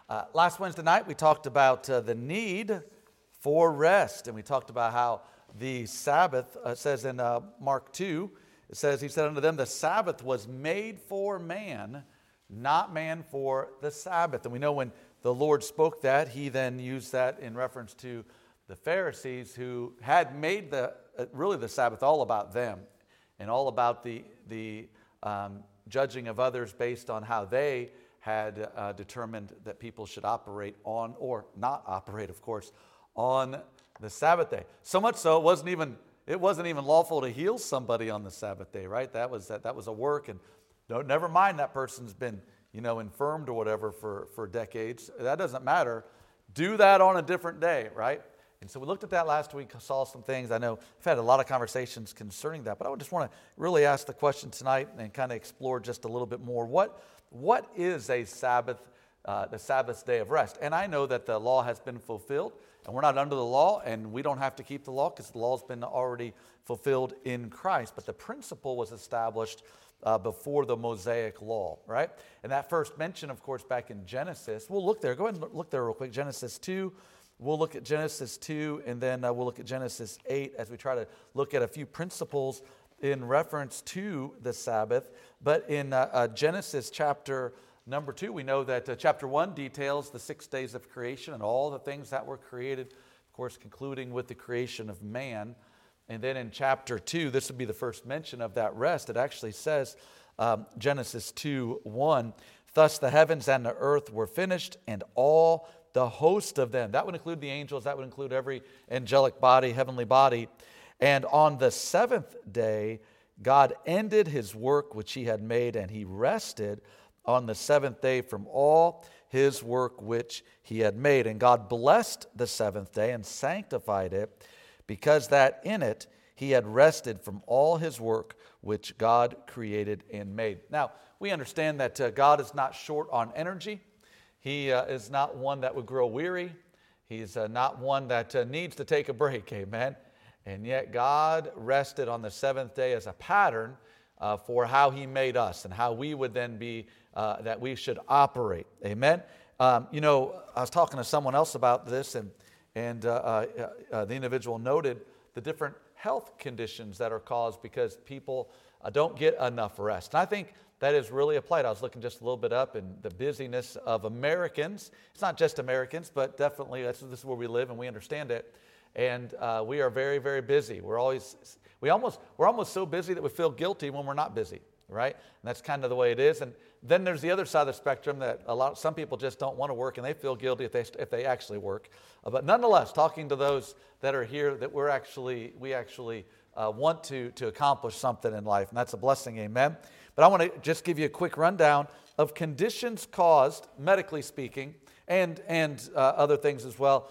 Last Wednesday night, we talked about the need for rest, and we talked about how the Sabbath, says in Mark 2, it says, he said unto them, the Sabbath was made for man, not man for the Sabbath. And we know when the Lord spoke that, he then used that in reference to the Pharisees who had made the Sabbath all about them and all about the judging of others based on how they had determined that people should operate on, or not operate, of course, on the Sabbath day. So much so, it wasn't even lawful to heal somebody on the Sabbath day, right? That was a work, and never mind that person's been, infirmed or whatever for decades. That doesn't matter. Do that on a different day, right? And so we looked at that last week, saw some things. I know I've had a lot of conversations concerning that, but I just want to really ask the question tonight and kind of explore just a little bit more. What is a Sabbath, the Sabbath day of rest? And I know that the law has been fulfilled, and we're not under the law, and we don't have to keep the law because the law has been already fulfilled in Christ. But the principle was established before the Mosaic law, right? And that first mention, of course, back in Genesis. We'll look there. Go ahead and look there real quick. Genesis 2. We'll look at Genesis 2, and then we'll look at Genesis 8 as we try to look at a few principles in reference to the Sabbath. But in Genesis chapter number 2, we know that chapter 1 details the 6 days of creation and all the things that were created, of course, concluding with the creation of man. And then in chapter 2, this would be the first mention of that rest. It actually says, Genesis 2:1, thus the heavens and the earth were finished, and all the host of them. That would include the angels. That would include every angelic body, heavenly body. And on the seventh day, God ended his work which he had made, and he rested on the seventh day from all his work which he had made. And God blessed the seventh day and sanctified it, because that in it he had rested from all his work which God created and made. Now, we understand that God is not short on energy. He is not one that would grow weary. He's not one that needs to take a break, amen? And yet God rested on the seventh day as a pattern for how he made us and how we would then be, that we should operate, amen? I was talking to someone else about this, and the individual noted the different health conditions that are caused because people don't get enough rest. And I think that is really applied. I was looking just a little bit up, and the busyness of Americans. It's not just Americans, but definitely this is where we live and we understand it. And we are very, very busy. We're almost so busy that we feel guilty when we're not busy, right? And that's kind of the way it is. And then there's the other side of the spectrum that some people just don't want to work, and they feel guilty if they actually work. But nonetheless, talking to those that are here, that we actually want to accomplish something in life, and that's a blessing, amen. But I want to just give you a quick rundown of conditions caused, medically speaking, and other things as well,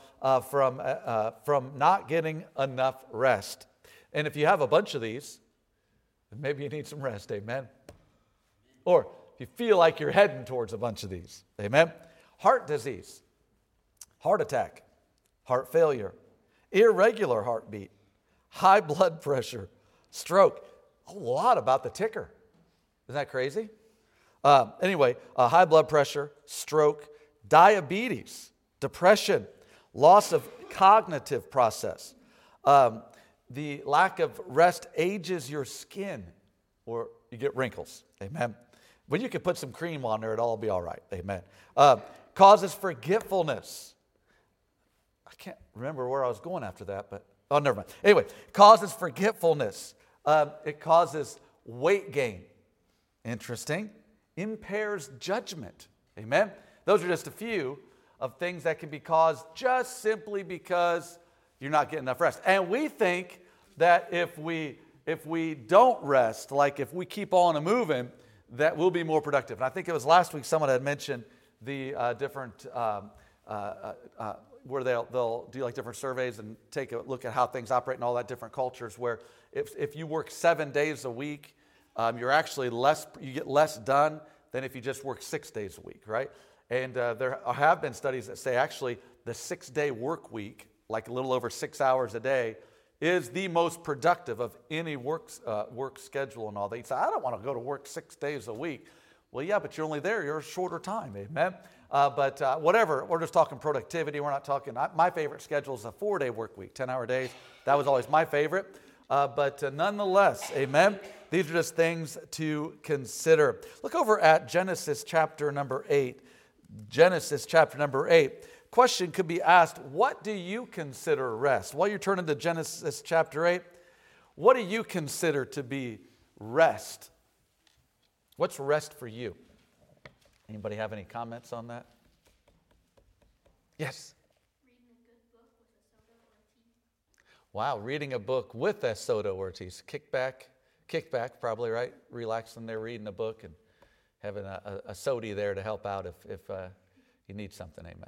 from not getting enough rest. And if you have a bunch of these, then maybe you need some rest, amen. Or if you feel like you're heading towards a bunch of these, amen. Heart disease, heart attack, heart failure, irregular heartbeat, high blood pressure, stroke. A lot about the ticker. Isn't that crazy? Anyway, high blood pressure, stroke, diabetes, depression, loss of cognitive process. The lack of rest ages your skin, or you get wrinkles. Amen. But you can put some cream on there, it'll all be all right. Amen. Causes forgetfulness. I can't remember where I was going after that, but never mind. Anyway, causes forgetfulness. It causes weight gain. Interesting. Impairs judgment. Amen. Those are just a few of things that can be caused just simply because you're not getting enough rest. And we think that if we don't rest, like if we keep on moving, that we'll be more productive. And I think it was last week someone had mentioned the different where they'll do like different surveys and take a look at how things operate in all that different cultures, where if you work 7 days a week, you get less done than if you just work 6 days a week, right? And there have been studies that say actually the 6-day work week, like a little over 6 hours a day, is the most productive of any work schedule and all that. You say, I don't want to go to work 6 days a week. Well, yeah, but you're only there. You're a shorter time, amen? But whatever, we're just talking productivity. We're not talking, my favorite schedule is a 4-day work week, 10-hour days. That was always my favorite. But nonetheless, amen, these are just things to consider. Look over at Genesis chapter number 8. Genesis chapter number 8. Question could be asked, what do you consider rest? While you're turning to Genesis chapter 8, what do you consider to be rest? What's rest for you? Anybody have any comments on that? Yes? Reading a good book with a soda or tea. Wow, reading a book with a soda or tea. Kick back probably, right? Relaxing there, reading a book and having a soda there to help out if you need something, amen.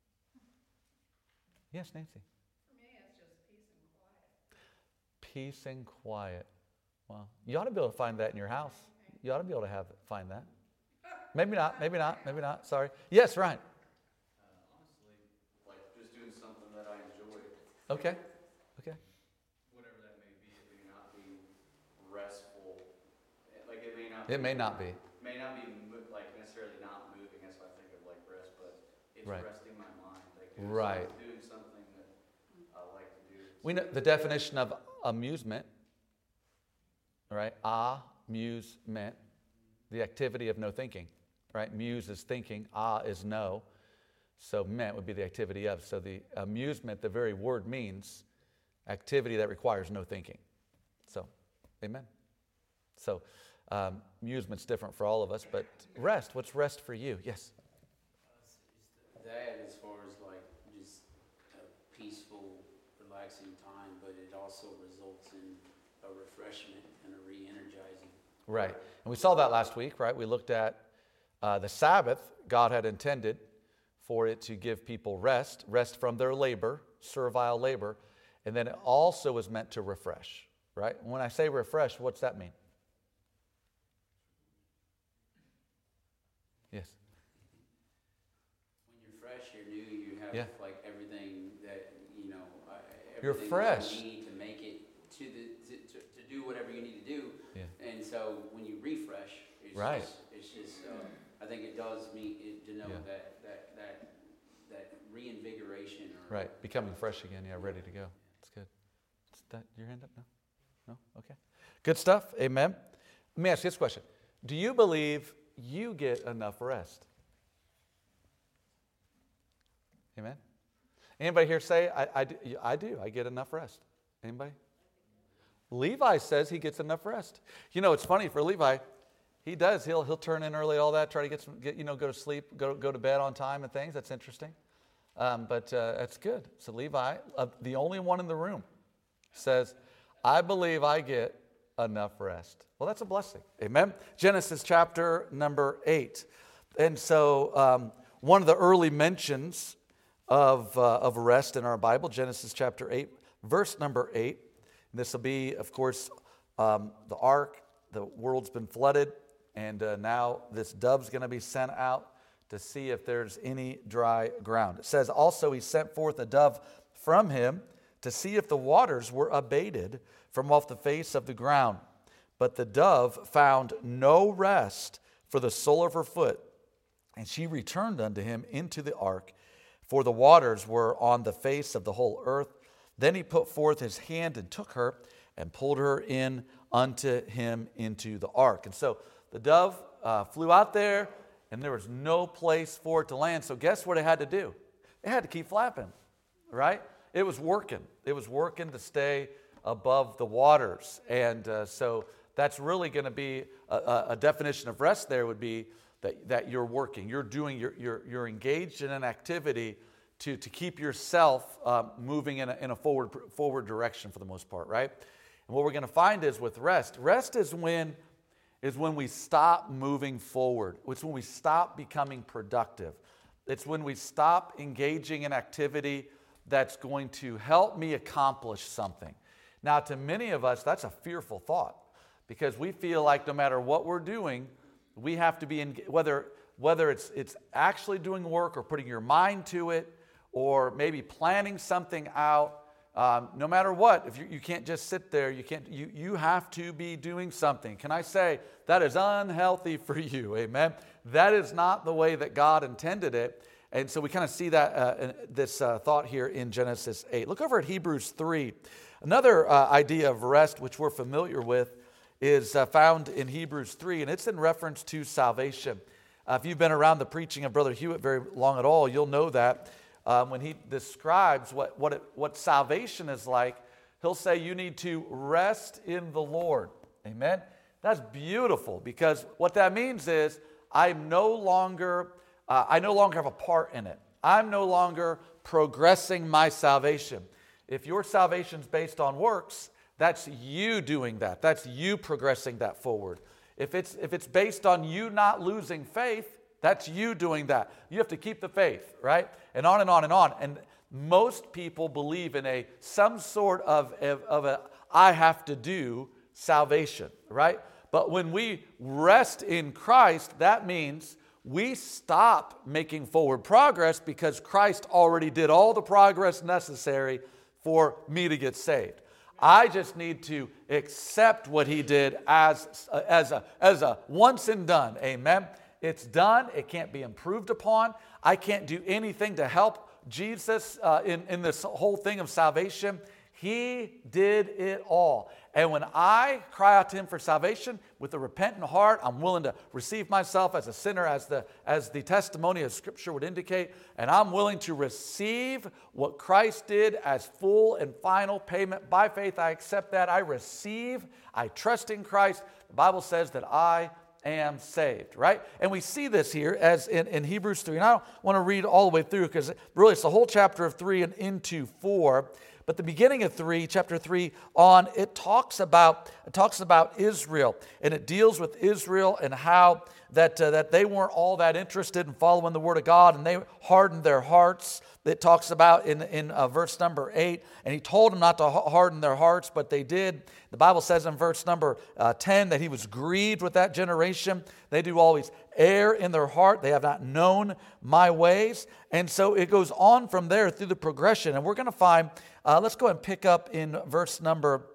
Yes, Nancy? For me, it's just peace and quiet. Peace and quiet. Well, you ought to be able to find that in your house. You ought to be able to find that. Maybe not. Sorry. Yes, Ryan. Honestly, like just doing something that I enjoy. Okay. Whatever that may be, it may not be restful. Like it may not. It may not be. May not be like necessarily not moving. That's what I think of like rest, but it's Right. resting my mind. Like doing something that I like to do. We know the definition of amusement. Right? Amusement, the activity of no thinking. Right? Muse is thinking, is know. So ment would be the activity of. So the amusement, the very word means activity that requires no thinking. So, amen. So, amusement's different for all of us, but rest, what's rest for you? Yes? That as far as like just a peaceful, relaxing time, but it also results in a refreshment and a re-energizing. Right. And we saw that last week, right? We looked at the Sabbath. God had intended for it to give people rest from their labor, servile labor, and then it also was meant to refresh, right? When I say refresh, what's that mean? Yes. When you're fresh, you're new, you have Yeah. like everything that, You're everything fresh. that you need to make it to do whatever you need to do. Yeah. And so when you refresh, Right. it's just I think it does denote Yeah. that reinvigoration. Or, Right. Becoming fresh again. Yeah, ready to go. That's good. Is that your hand up? No? Okay. Good stuff. Amen. Let me ask you this question. Do you believe you get enough rest? Amen. Anybody here say, I do. I get enough rest. Anybody? Levi says he gets enough rest. You know, it's funny for Levi. He does. He'll turn in early, all that, try to go to sleep, go to bed on time and things. That's interesting. But that's good. So Levi, the only one in the room, says, I believe I get enough rest. Well, that's a blessing. Amen. Genesis chapter number 8. And so one of the early mentions of rest in our Bible, Genesis chapter 8, verse number 8. This will be, of course, the ark. The world's been flooded. And now this dove's going to be sent out to see if there's any dry ground. It says, also he sent forth a dove from him to see if the waters were abated from off the face of the ground. But the dove found no rest for the sole of her foot. And she returned unto him into the ark, for the waters were on the face of the whole earth. Then he put forth his hand and took her and pulled her in unto him into the ark. And so the dove flew out there, and there was no place for it to land. So guess what it had to do? It had to keep flapping, right? It was working. It was working to stay above the waters. And so that's really going to be a definition of rest there would be that you're working. You're doing, you're engaged in an activity to keep yourself moving in a forward direction for the most part, right? And what we're going to find is with rest is when we stop moving forward. It's when we stop becoming productive. It's when we stop engaging in activity that's going to help me accomplish something. Now, to many of us, that's a fearful thought because we feel like no matter what we're doing, we have to be in, whether it's actually doing work or putting your mind to it or maybe planning something out, No matter what, if you can't just sit there, you have to be doing something. Can I say that is unhealthy for you? Amen. That is not the way that God intended it. And so we kind of see that this thought here in Genesis 8. Look over at Hebrews 3. Another idea of rest, which we're familiar with, is found in Hebrews 3, and it's in reference to salvation. If you've been around the preaching of Brother Hewitt very long at all, you'll know that when he describes what salvation is like, he'll say you need to rest in the Lord. Amen? That's beautiful, because what that means is I no longer have a part in it. I'm no longer progressing my salvation. If your salvation's based on works, that's you doing that. That's you progressing that forward. If it's based on you not losing faith, that's you doing that. You have to keep the faith, right? And on and on and on. And most people believe in some sort of a I have to do salvation, right? But when we rest in Christ, that means we stop making forward progress because Christ already did all the progress necessary for me to get saved. I just need to accept what he did as a once and done. Amen. It's done. It can't be improved upon. I can't do anything to help Jesus in this whole thing of salvation. He did it all. And when I cry out to him for salvation with a repentant heart, I'm willing to receive myself as a sinner, as the testimony of Scripture would indicate, and I'm willing to receive what Christ did as full and final payment. By faith, I accept that. I receive. I trust in Christ. The Bible says that I am saved, right? And we see this here as in Hebrews 3. And I don't want to read all the way through because really it's the whole chapter of 3 and into 4. But the beginning of chapter 3 on, it talks about Israel, and it deals with Israel and how that they weren't all that interested in following the Word of God, and they hardened their hearts. It talks about in verse number 8, and he told them not to harden their hearts, but they did. The Bible says in verse number 10 that he was grieved with that generation. They do always err in their heart. They have not known my ways. And so it goes on from there through the progression. And we're going to find, let's go ahead and pick up in verse number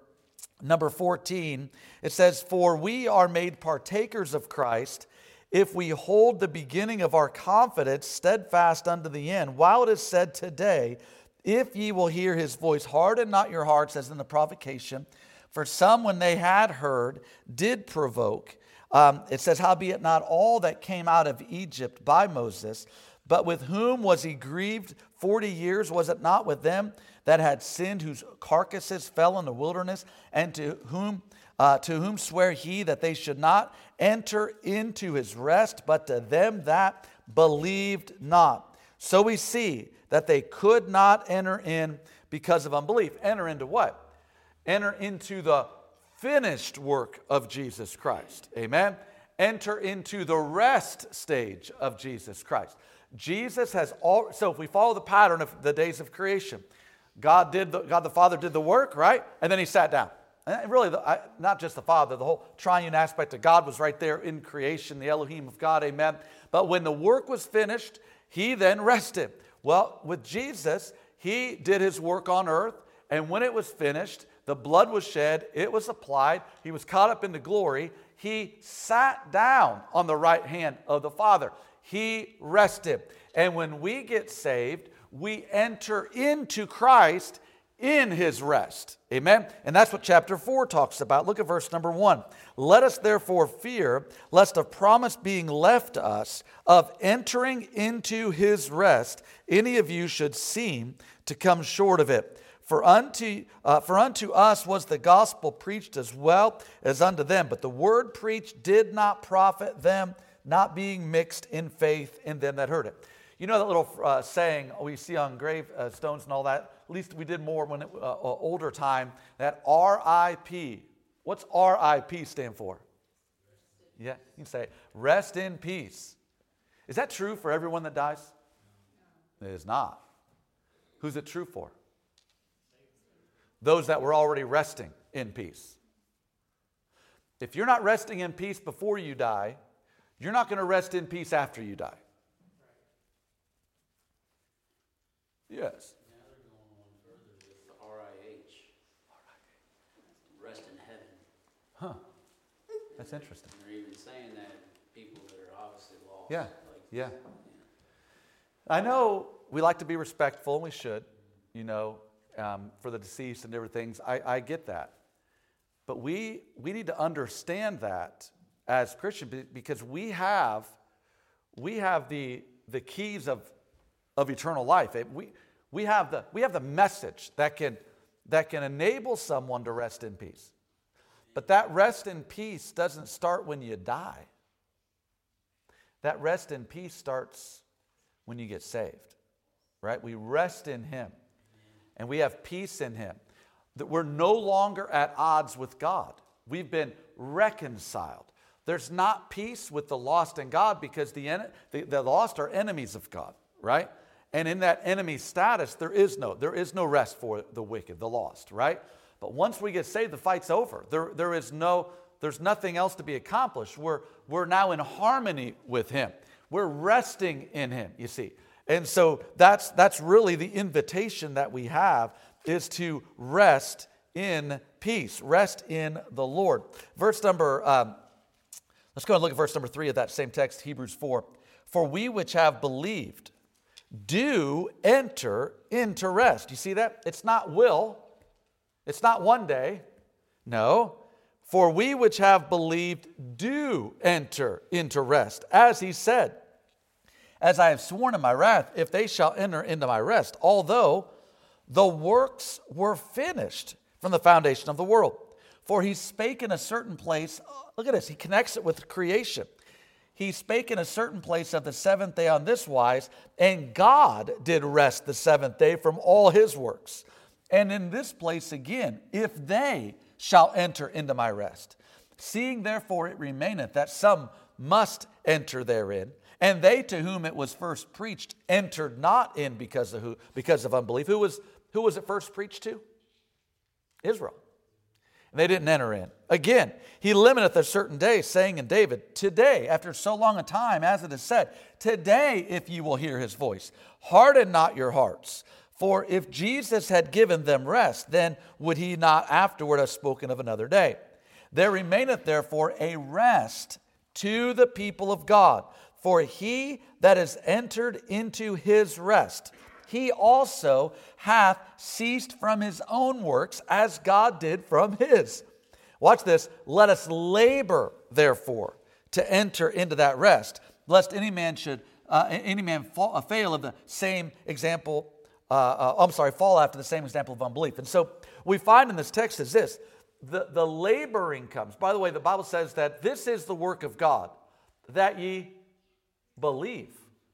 14. It says, "For we are made partakers of Christ, if we hold the beginning of our confidence steadfast unto the end. While it is said today, if ye will hear his voice, harden not your hearts as in the provocation. For some, when they had heard, did provoke." It says, "Howbeit not all that came out of Egypt by Moses, but with whom was he grieved 40 years? Was it not with them that had sinned, whose carcasses fell in the wilderness? And to whom sware he that they should not enter into his rest, but to them that believed not? So we see that they could not enter in because of unbelief." Enter into what? Enter into the finished work of Jesus Christ. Amen? Enter into the rest stage of Jesus Christ. Jesus has all. So if we follow the pattern of the days of creation, God the Father did the work, right? And then he sat down. And really, not just the Father, the whole triune aspect of God was right there in creation, the Elohim of God, amen. But when the work was finished, he then rested. Well, with Jesus, he did his work on earth, and when it was finished, the blood was shed, it was applied, he was caught up into glory, he sat down on the right hand of the Father. He rested. And when we get saved, we enter into Christ in his rest. Amen? And that's what chapter 4 talks about. Look at verse number 1. "Let us therefore fear, lest a promise being left us of entering into his rest, any of you should seem to come short of it. For unto us was the gospel preached as well as unto them. But the word preached did not profit them, not being mixed in faith in them that heard it." You know that little saying we see on gravestones and all that? At least we did more when older time. That RIP. What's RIP stand for? Yeah, you can say rest in peace. Is that true for everyone that dies? It is not. Who's it true for? Those that were already resting in peace. If you're not resting in peace before you die, you're not going to rest in peace after you die. Yes. Now they're going on further with the RIP That's interesting. And they're even saying that people that are obviously lost. Yeah, Like, yeah. I know we like to be respectful, and we should, for the deceased and different things. I get that. But we need to understand that as Christians, because we have the keys of eternal life. We have the message that can enable someone to rest in peace. But that rest in peace doesn't start when you die. That rest in peace starts when you get saved, right? We rest in Him, and we have peace in Him. That we're no longer at odds with God. We've been reconciled. There's not peace with the lost and God because the lost are enemies of God, right? And in that enemy status, there is no rest for the wicked, the lost, right? But once we get saved, the fight's over. There's nothing else to be accomplished. We're now in harmony with Him. We're resting in Him, you see. And so that's really the invitation that we have, is to rest in peace. Rest in the Lord. Let's go and look at verse number 3 of that same text, Hebrews 4. For we which have believed do enter into rest. You see that? It's not will. It's not one day. No. For we which have believed do enter into rest. As He said, as I have sworn in my wrath, if they shall enter into my rest, although the works were finished from the foundation of the world. For He spake in a certain place, look at this, He connects it with creation. He spake in a certain place of the seventh day on this wise, and God did rest the seventh day from all His works. And in this place again, if they shall enter into my rest. Seeing therefore it remaineth that some must enter therein, and they to whom it was first preached entered not in because of unbelief. Who was it first preached to? Israel. And they didn't enter in. Again, He limiteth a certain day, saying in David, today, after so long a time, as it is said, today, if you will hear His voice, harden not your hearts. For if Jesus had given them rest, then would He not afterward have spoken of another day. There remaineth therefore a rest to the people of God. For he that is entered into his rest, he also hath ceased from his own works, as God did from his. Watch this. Let us labor, therefore, to enter into that rest, lest any man fail of the same example. Fall after the same example of unbelief. And so we find in this text is this: the laboring comes. By the way, the Bible says that this is the work of God, that ye believe.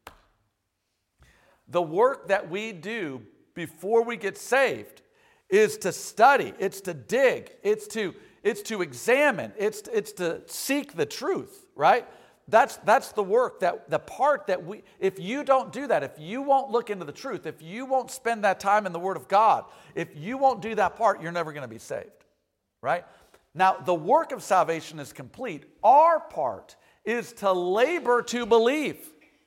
The work that we do before we get saved is to study, it's to dig, it's to examine, it's to seek the truth, right? That's the work, the part that if you don't do that, if you won't look into the truth, if you won't spend that time in the Word of God, if you won't do that part, you're never going to be saved, right? Now, the work of salvation is complete. Our part is to labor to believe.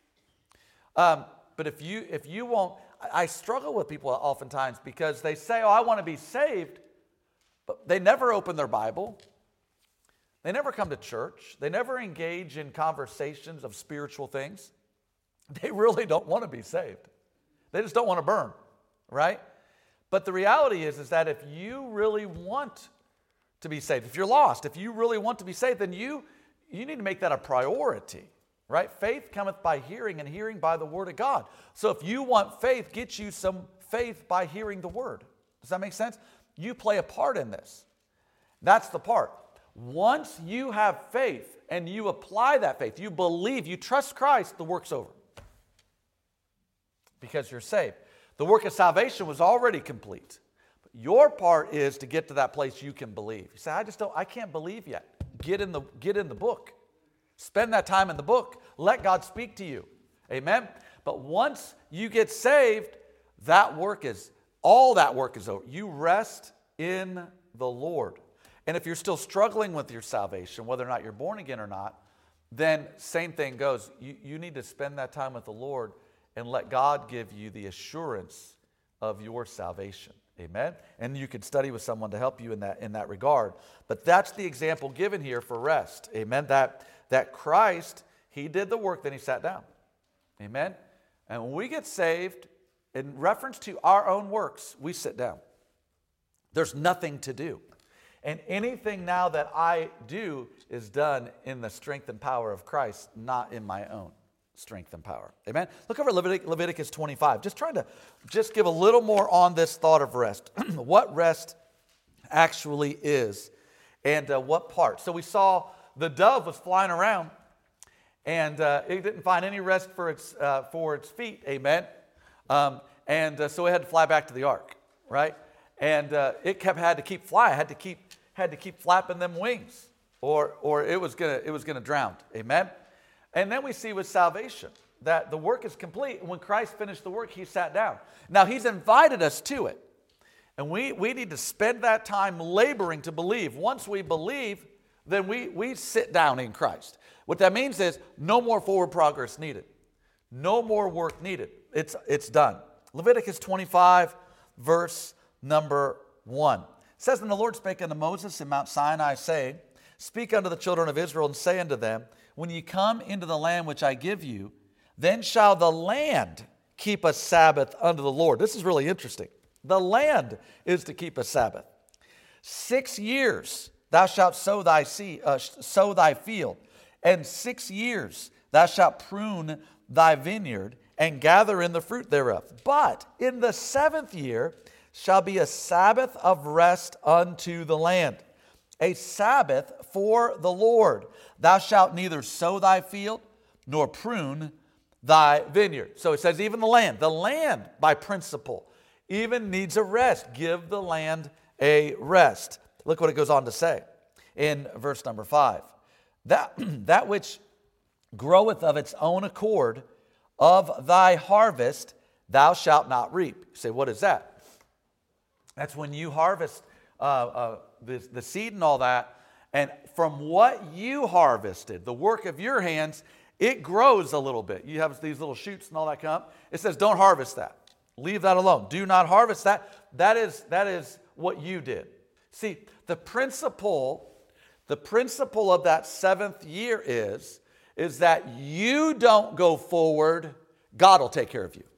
But if you won't, I struggle with people oftentimes because they say, I want to be saved, but they never open their Bible. They never come to church. They never engage in conversations of spiritual things. They really don't want to be saved. They just don't want to burn, right? But the reality is that if you really want to be saved, if you're lost, if you really want to be saved, then you need to make that a priority, right? Faith cometh by hearing, and hearing by the word of God. So if you want faith, get you some faith by hearing the word. Does that make sense? You play a part in this. That's the part. Once you have faith and you apply that faith, you believe, you trust Christ, the work's over. Because you're saved. The work of salvation was already complete. But your part is to get to that place you can believe. You say, I can't believe yet. Get in the book. Spend that time in the book. Let God speak to you. Amen? But once you get saved, all that work is over. You rest in the Lord. And if you're still struggling with your salvation, whether or not you're born again or not, then same thing goes. You need to spend that time with the Lord and let God give you the assurance of your salvation. Amen? And you can study with someone to help you in that regard. But that's the example given here for rest. Amen? That Christ, he did the work, then he sat down. Amen? And when we get saved, in reference to our own works, we sit down. There's nothing to do. And anything now that I do is done in the strength and power of Christ, not in my own strength and power. Amen? Look over Leviticus 25. Just trying to give a little more on this thought of rest. What rest actually is and what part. So we saw the dove was flying around and it didn't find any rest for its feet. Amen? So it had to fly back to the ark, right? And it had to keep flying, had to keep flapping them wings, or it was gonna drown. Amen. And then we see with salvation that the work is complete. When Christ finished the work, he sat down. Now he's invited us to it, and we need to spend that time laboring to believe. Once we believe, then we sit down in Christ. What that means is no more forward progress needed, no more work needed. It's done. Leviticus 25, verse number 1. It says, "And the Lord spake unto Moses in Mount Sinai, saying, Speak unto the children of Israel, and say unto them, When ye come into the land which I give you, then shall the land keep a Sabbath unto the Lord." This is really interesting. The land is to keep a Sabbath. 6 years thou shalt sow thy field, and 6 years thou shalt prune thy vineyard, and gather in the fruit thereof. But in the 7th year shall be a Sabbath of rest unto the land, a Sabbath for the Lord. Thou shalt neither sow thy field nor prune thy vineyard. So it says even the land by principle even needs a rest. Give the land a rest. Look what it goes on to say in verse number 5. That which groweth of its own accord of thy harvest thou shalt not reap. You say, what is that? That's when you harvest the seed and all that, and from what you harvested, the work of your hands, it grows a little bit. You have these little shoots and all that come up. It says don't harvest that. Leave that alone. Do not harvest that. That is what you did. See, the principle of that 7th year is that you don't go forward, God will take care of you.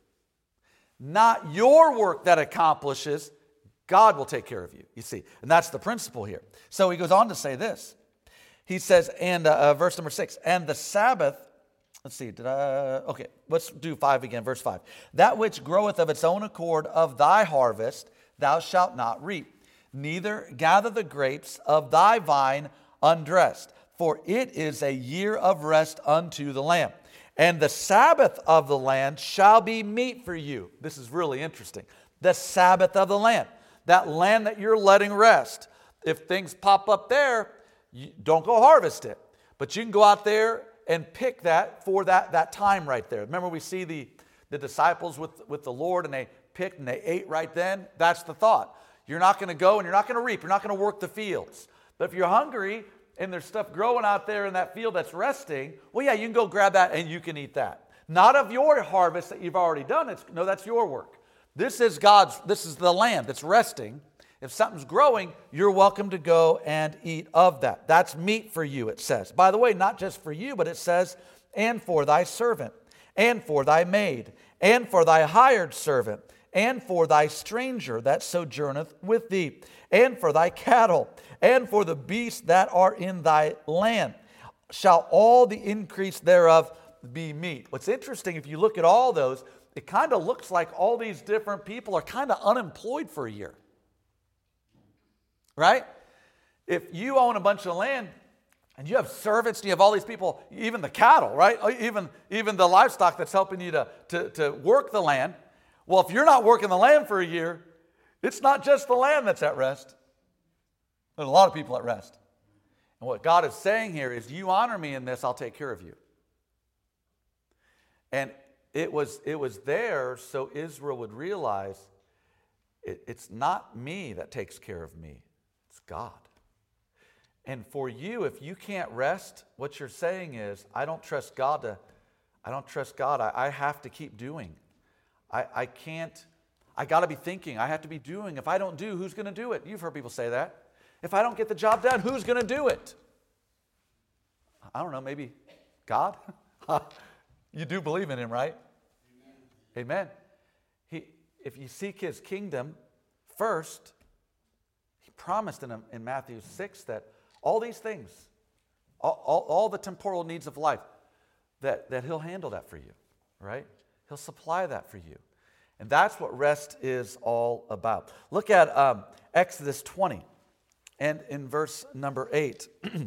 Not your work that accomplishes, God will take care of you, you see. And that's the principle here. So he goes on to say this. He says, and verse number 6, and the Sabbath, let's see, okay, let's do 5 again, verse 5. That which groweth of its own accord of thy harvest, thou shalt not reap, neither gather the grapes of thy vine undressed, for it is a year of rest unto the land. And the Sabbath of the land shall be meat for you. This is really interesting. The Sabbath of the land. That land that you're letting rest. If things pop up there, don't go harvest it. But you can go out there and pick that for that time right there. Remember we see the disciples with the Lord, and they picked and they ate right then? That's the thought. You're not going to go and you're not going to reap. You're not going to work the fields. But if you're hungry and there's stuff growing out there in that field that's resting, well, yeah, you can go grab that and you can eat that. Not of your harvest that you've already done. No, that's your work. This is the land that's resting. If something's growing, you're welcome to go and eat of that. That's meat for you, it says. By the way, not just for you, but it says, and for thy servant, and for thy maid, and for thy hired servant, and for thy stranger that sojourneth with thee, and for thy cattle, and for the beasts that are in thy land, shall all the increase thereof be meat. What's interesting, if you look at all those, it kind of looks like all these different people are kind of unemployed for a year. Right? If you own a bunch of land and you have servants and you have all these people, even the cattle, right? Even the livestock that's helping you to work the land. Well, if you're not working the land for a year, it's not just the land that's at rest. There's a lot of people at rest. And what God is saying here is, you honor me in this, I'll take care of you. And it was there so Israel would realize it's not me that takes care of me. It's God. And for you, if you can't rest, what you're saying is, I don't trust God. I have to keep doing. I I got to be thinking. I have to be doing. If I don't do, who's going to do it? You've heard people say that. If I don't get the job done, who's going to do it? I don't know, maybe God? You do believe in him, right? Amen. If you seek his kingdom first, he promised in Matthew 6 that all these things, all the temporal needs of life, that he'll handle that for you, right? He'll supply that for you. And that's what rest is all about. Look at Exodus 20 and in verse number 8.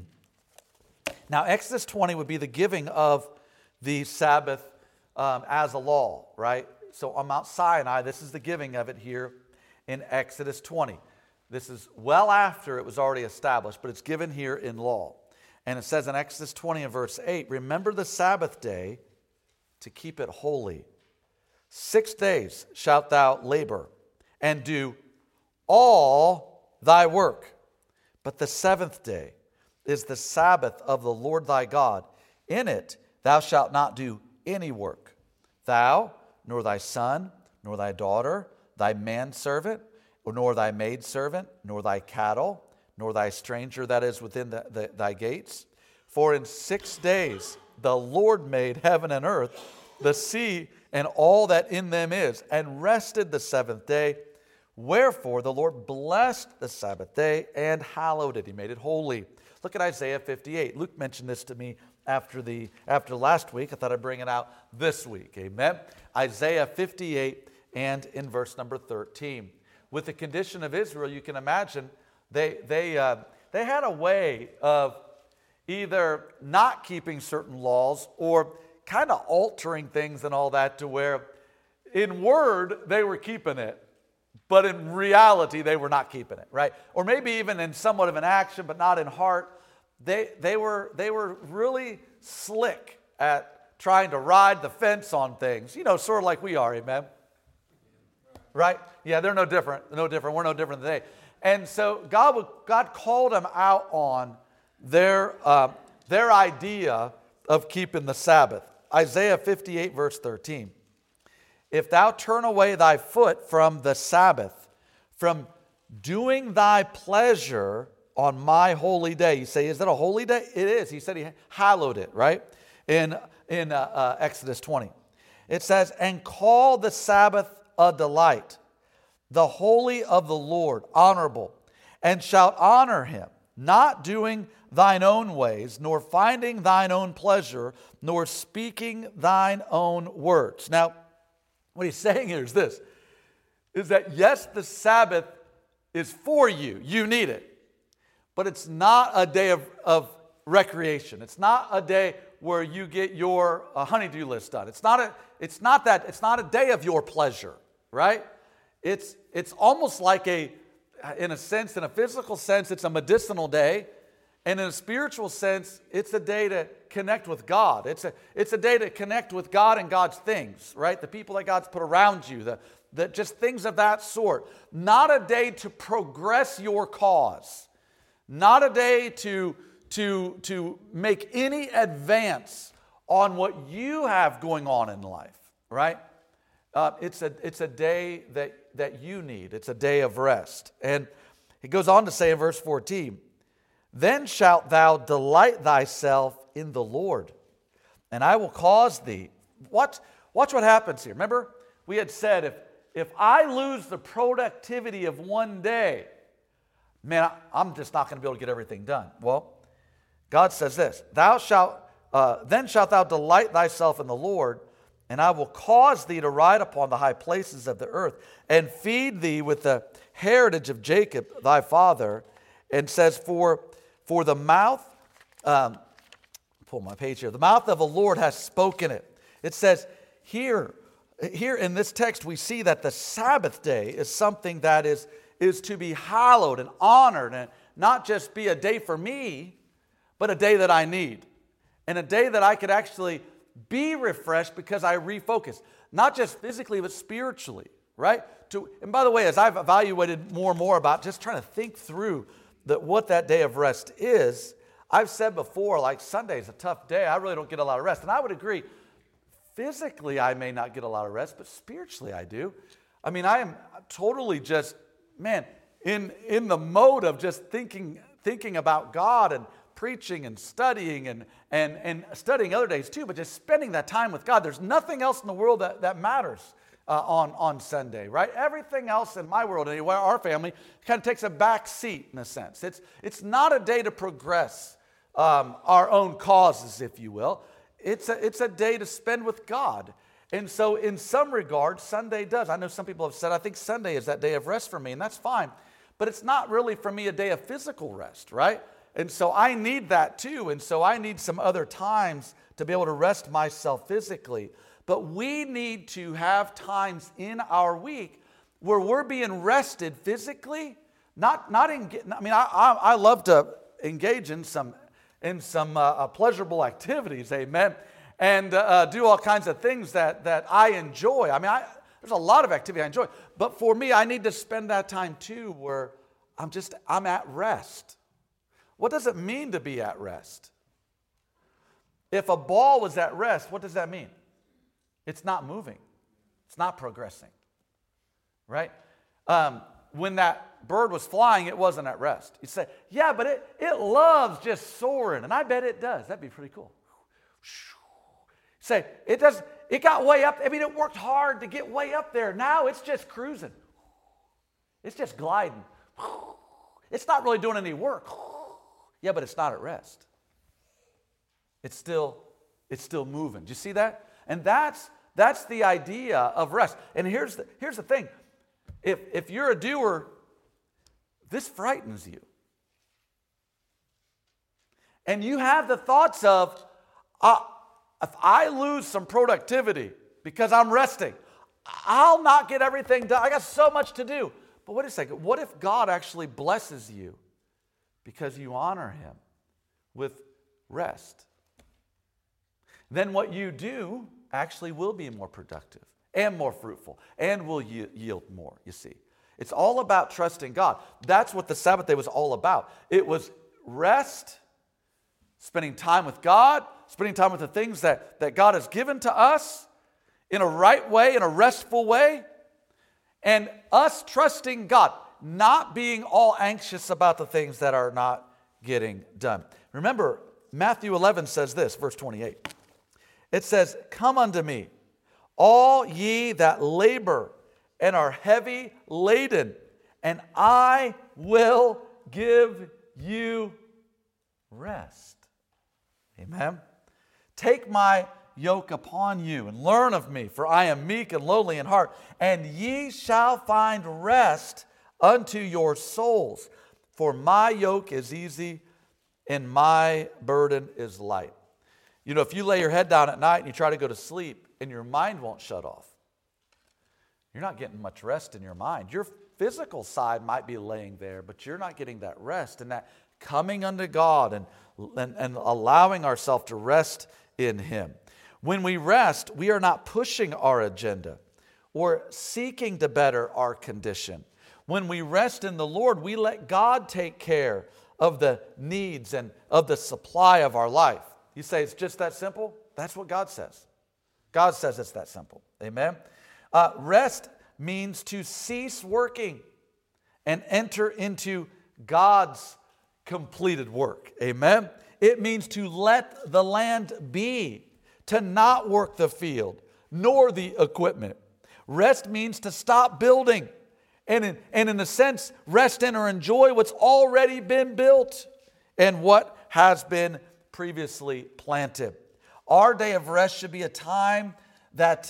Now, Exodus 20 would be the giving of the Sabbath as a law, right? So on Mount Sinai, this is the giving of it here in Exodus 20. This is well after it was already established, but it's given here in law. And it says in Exodus 20 and verse 8, remember the Sabbath day to keep it holy. 6 days shalt thou labor and do all thy work. But the seventh day is the Sabbath of the Lord thy God. In it thou shalt not do any work. Thou, nor thy son, nor thy daughter, thy manservant, nor thy maidservant, nor thy cattle, nor thy stranger that is within thy gates. For in 6 days the Lord made heaven and earth, the sea, and all that in them is, and rested the seventh day. Wherefore the Lord blessed the Sabbath day and hallowed it. He made it holy. Look at Isaiah 58. Luke mentioned this to me after last week. I thought I'd bring it out this week. Amen. Isaiah 58 and in verse number 13. With the condition of Israel, you can imagine they had a way of either not keeping certain laws or kind of altering things and all that to where in word they were keeping it, but in reality they were not keeping it, right? Or maybe even in somewhat of an action, but not in heart. They were really slick at trying to ride the fence on things, sort of like we are, amen? Right? Yeah, they're no different. We're no different than they. And so God called them out on their idea of keeping the Sabbath. Isaiah 58 verse 13. If thou turn away thy foot from the Sabbath, from doing thy pleasure on my holy day. You say, is that a holy day? It is. He said he hallowed it, right? In Exodus 20. It says, and call the Sabbath a delight, the holy of the Lord, honorable, and shalt honor him, not doing thine own ways, nor finding thine own pleasure, nor speaking thine own words. Now, what he's saying here is this, is that yes, the Sabbath is for you. You need it. But it's not a day of recreation. It's not a day where you get your honey-do list done. It's not a day of your pleasure, right? It's almost like in a physical sense, it's a medicinal day. And in a spiritual sense, it's a day to connect with God. It's a day to connect with God and God's things, right? The people that God's put around you, just things of that sort. Not a day to progress your cause. Not a day to make any advance on what you have going on in life, right? It's a day that you need. It's a day of rest. And he goes on to say in verse 14, then shalt thou delight thyself in the Lord, and I will cause thee. Watch what happens here. Remember, we had said if I lose the productivity of one day, man, I'm just not going to be able to get everything done. Well, God says this, then shalt thou delight thyself in the Lord, and I will cause thee to ride upon the high places of the earth, and feed thee with the heritage of Jacob thy father. And says, for the mouth, pull my page here, the mouth of the Lord has spoken it. It says, here in this text we see that the Sabbath day is something that is to be hallowed and honored, and not just be a day for me, but a day that I need. And a day that I could actually be refreshed because I refocus. Not just physically, but spiritually, right? And by the way, as I've evaluated more and more about just trying to think through what that day of rest is, I've said before, like Sunday is a tough day. I really don't get a lot of rest. And I would agree, physically I may not get a lot of rest, but spiritually I do. I mean, I am totally just, man, in the mode of just thinking about God and preaching and studying and studying other days too, but just spending that time with God. There's nothing else in the world that matters on Sunday, right? Everything else in my world, anyway, our family, kind of takes a back seat in a sense. It's not a day to progress our own causes, if you will. It's a day to spend with God. And so in some regards, Sunday does. I know some people have said, I think Sunday is that day of rest for me, and that's fine. But it's not really for me a day of physical rest, right? And so I need that too. And so I need some other times to be able to rest myself physically. But we need to have times in our week where we're being rested physically. I love to engage in some pleasurable activities, amen, and do all kinds of things that I enjoy. There's a lot of activity I enjoy. But for me, I need to spend that time too where I'm at rest. What does it mean to be at rest? If a ball was at rest, what does that mean? It's not moving. It's not progressing. Right? When that bird was flying, it wasn't at rest. You say, yeah, but it loves just soaring, and I bet it does. That'd be pretty cool. Say, it got way up. It worked hard to get way up there. Now it's just cruising. It's just gliding. It's not really doing any work. Yeah, but it's not at rest. It's still moving. Do you see that? And that's the idea of rest. And here's the thing. If you're a doer, this frightens you. And you have the thoughts of, if I lose some productivity because I'm resting, I'll not get everything done. I got so much to do. But wait a second. What if God actually blesses you because you honor Him with rest? Then what you do actually will be more productive and more fruitful and will yield more, you see. It's all about trusting God. That's what the Sabbath day was all about. It was rest, spending time with God, spending time with the things that God has given to us in a right way, in a restful way, and us trusting God, not being all anxious about the things that are not getting done. Remember, Matthew 11 says this, verse 28. It says, "Come unto me, all ye that labor and are heavy laden, and I will give you rest." Amen. "Take my yoke upon you and learn of me, for I am meek and lowly in heart, and ye shall find rest unto your souls. For my yoke is easy and my burden is light." You know, if you lay your head down at night and you try to go to sleep and your mind won't shut off, you're not getting much rest in your mind. Your physical side might be laying there, but you're not getting that rest and that coming unto God and allowing ourselves to rest in Him. When we rest, we are not pushing our agenda or seeking to better our condition. When we rest in the Lord, we let God take care of the needs and of the supply of our life. You say it's just that simple? That's what God says. God says it's that simple. Amen? Rest means to cease working and enter into God's completed work. Amen? It means to let the land be, to not work the field, nor the equipment. Rest means to stop building and in a sense, rest in or enjoy what's already been built and what has been previously planted. Our day of rest should be a time that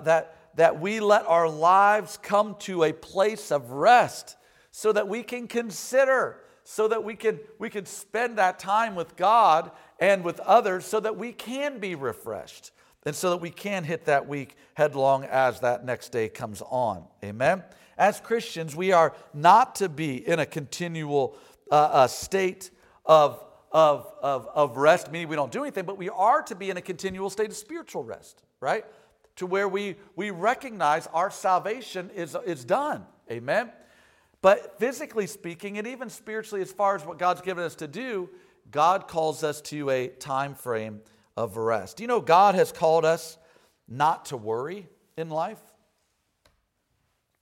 we let our lives come to a place of rest so that we can consider, so that we can spend that time with God and with others so that we can be refreshed and so that we can hit that week headlong as that next day comes on. Amen? As Christians, we are not to be in a continual state of rest, meaning we don't do anything, but we are to be in a continual state of spiritual rest, right? To where we recognize our salvation is done. Amen? But physically speaking, and even spiritually as far as what God's given us to do, God calls us to a time frame of rest. You know, God has called us not to worry in life.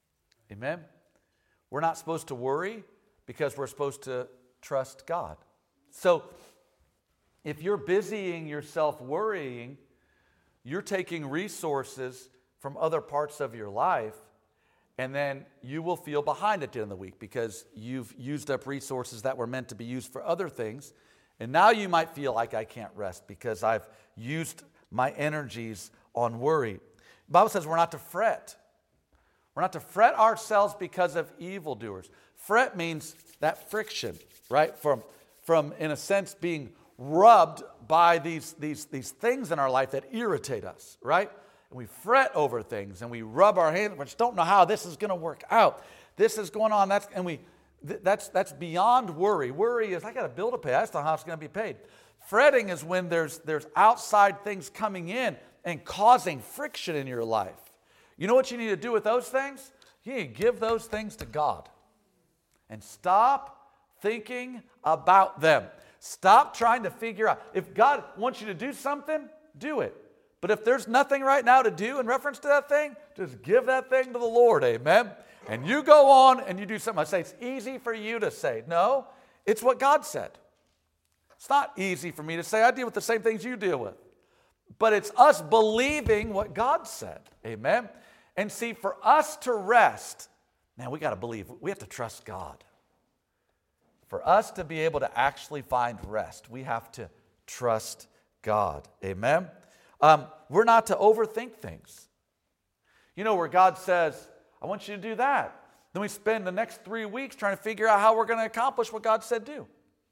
Amen? We're not supposed to worry because we're supposed to trust God. So if you're busying yourself worrying, you're taking resources from other parts of your life, and then you will feel behind at the end of the week because you've used up resources that were meant to be used for other things. And now you might feel like I can't rest because I've used my energies on worry. The Bible says we're not to fret. We're not to fret ourselves because of evildoers. Fret means that friction, right? From in a sense, being rubbed by these things in our life that irritate us, right? And we fret over things and we rub our hands. We just don't know how this is going to work out. This is going on. That's beyond worry. Worry is I got a bill to pay. I just don't know how it's going to be paid. Fretting is when there's outside things coming in and causing friction in your life. You know what you need to do with those things? You need to give those things to God and stop thinking about them. Stop trying to figure out. If God wants you to do something, do it. But if there's nothing right now to do in reference to that thing, just give that thing to the Lord, amen? And you go on and you do something. I say it's easy for you to say. No, it's what God said. It's not easy for me to say. I deal with the same things you deal with. But it's us believing what God said, amen? And see, for us to rest, man, we got to believe. We have to trust God. For us to be able to actually find rest, we have to trust God, amen? We're not to overthink things. You know, where God says, I want you to do that. Then we spend the next 3 weeks trying to figure out how we're going to accomplish what God said do.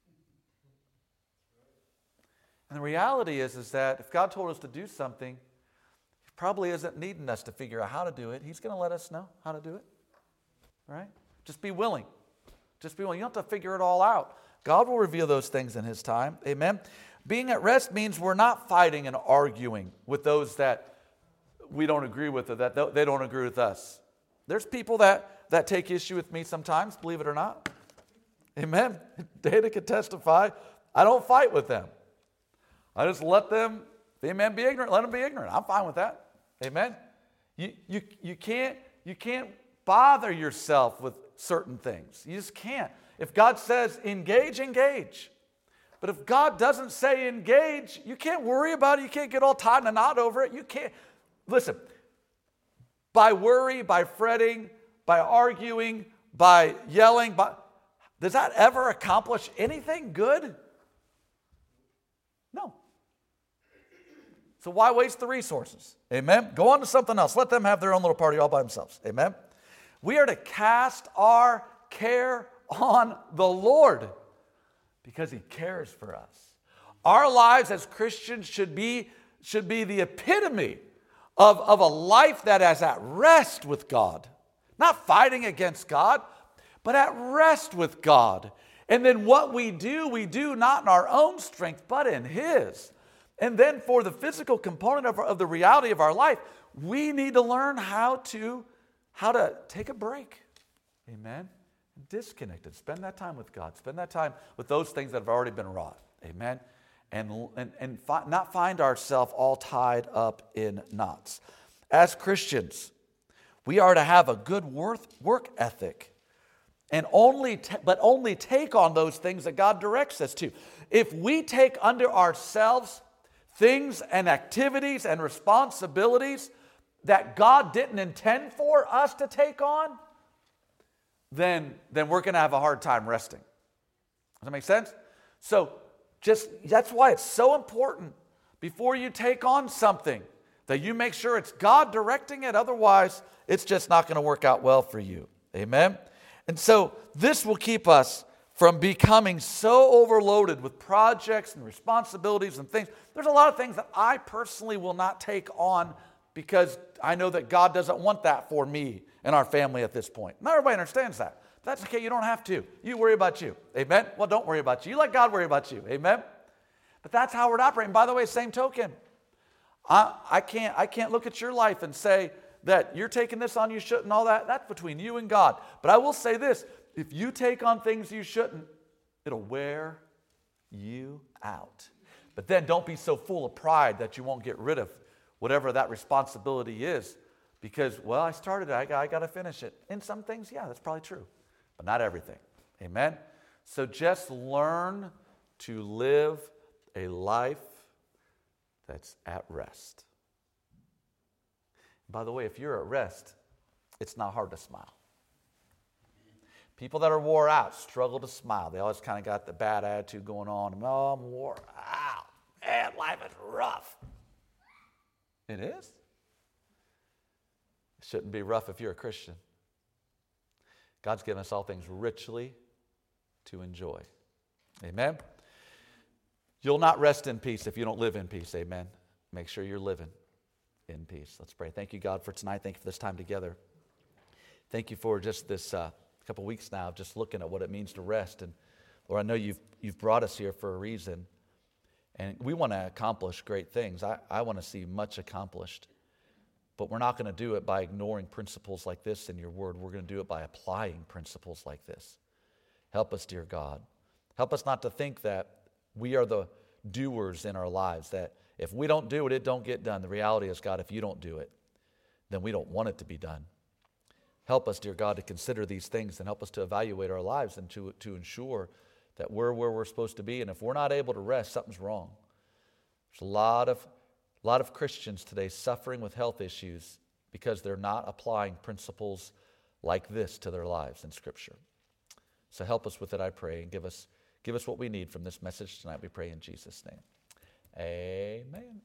And the reality is that if God told us to do something, He probably isn't needing us to figure out how to do it. He's going to let us know how to do it. Right? Just be willing. Just be willing. You don't have to figure it all out. God will reveal those things in His time. Amen? Being at rest means we're not fighting and arguing with those that we don't agree with or that they don't agree with us. There's people that take issue with me sometimes, believe it or not. Amen? Dana can testify. I don't fight with them. I just let them, amen, be ignorant. Let them be ignorant. I'm fine with that. Amen? You can't bother yourself with certain things. You just can't. If God says engage, engage. But if God doesn't say engage, you can't worry about it. You can't get all tied in a knot over it. You can't. Listen, by worry, by fretting, by arguing, by yelling, does that ever accomplish anything good? No. So why waste the resources? Amen? Go on to something else. Let them have their own little party all by themselves. Amen? We are to cast our care on the Lord because He cares for us. Our lives as Christians should be the epitome of a life that is at rest with God. Not fighting against God, but at rest with God. And then what we do not in our own strength, but in His. And then for the physical component of the reality of our life, we need to learn how to take a break. Amen? Disconnect it. Spend that time with God. Spend that time with those things that have already been wrought. Amen? And not find ourselves all tied up in knots. As Christians, we are to have a good work ethic. And only take on those things that God directs us to. If we take unto ourselves things and activities and responsibilities that God didn't intend for us to take on, then we're going to have a hard time resting. Does that make sense? So that's why it's so important before you take on something that you make sure it's God directing it. Otherwise, it's just not going to work out well for you. Amen? And so this will keep us from becoming so overloaded with projects and responsibilities and things. There's a lot of things that I personally will not take on because I know that God doesn't want that for me and our family at this point. Not everybody understands that. That's okay. You don't have to. You worry about you. Amen? Well, don't worry about you. You let God worry about you. Amen? But that's how we're operating. By the way, same token. I can't look at your life and say that you're taking this on, you shouldn't, all that. That's between you and God. But I will say this. If you take on things you shouldn't, it'll wear you out. But then don't be so full of pride that you won't get rid of whatever that responsibility is, Because, well, I started it, I got to finish it. In some things, yeah, that's probably true, but not everything. Amen? So just learn to live a life that's at rest. By the way, if you're at rest, it's not hard to smile. People that are wore out struggle to smile. They always kind of got the bad attitude going on. Oh, I'm wore out. Man, life is rough. It is. It shouldn't be rough if you're a Christian. God's given us all things richly to enjoy. Amen? You'll not rest in peace if you don't live in peace. Amen? Make sure you're living in peace. Let's pray. Thank you, God, for tonight. Thank you for this time together. Thank you for just this couple weeks now of just looking at what it means to rest. And Lord, I know you've brought us here for a reason. And we want to accomplish great things. I want to see much accomplished. But we're not going to do it by ignoring principles like this in your word. We're going to do it by applying principles like this. Help us, dear God. Help us not to think that we are the doers in our lives, that if we don't do it, it don't get done. The reality is, God, if you don't do it, then we don't want it to be done. Help us, dear God, to consider these things and help us to evaluate our lives and to ensure that we're where we're supposed to be. And if we're not able to rest, something's wrong. There's a lot of Christians today suffering with health issues because they're not applying principles like this to their lives in Scripture. So help us with it, I pray, and give us what we need from this message tonight. We pray in Jesus' name. Amen.